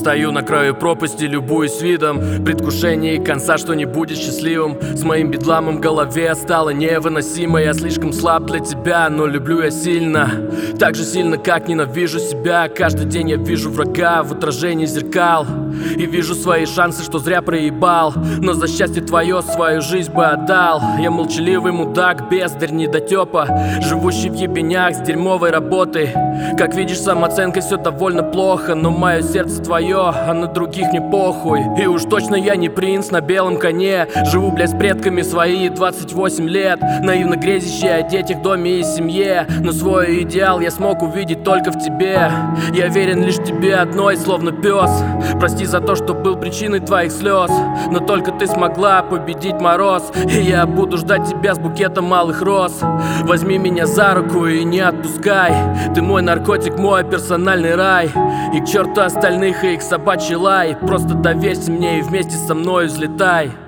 стою на краю пропасти, любуюсь видом, предвкушение конца, что не будет счастливым. С моим бедламом в голове стало невыносимо. Я слишком слаб для тебя, но люблю я сильно. Так же сильно, как ненавижу себя. Каждый день я вижу врага в отражении зеркал и вижу свои шансы, что зря проебал. Но за счастье твое свою жизнь бы отдал. Я молчаливый мудак, бездарь, недотепа, живущий в ебенях с дерьмовой работой. Как видишь, самооценкой все довольно плохо, но мое сердце твое, а на других мне похуй. И уж точно я не принц на белом коне. Живу, блядь, с предками свои 28 лет, наивно грезящий о детях, доме и семье. Но свой идеал я смог увидеть только в тебе. Я верен лишь тебе одной, словно пес. Прости за то, что был причиной твоих слез, но только ты смогла победить мороз. И я буду ждать тебя с букетом малых роз. Возьми меня за руку и не отпускай. Ты мой наркотик, мой персональный рай. И к черту остальных и их собачий лай. Просто доверься мне и вместе со мной взлетай.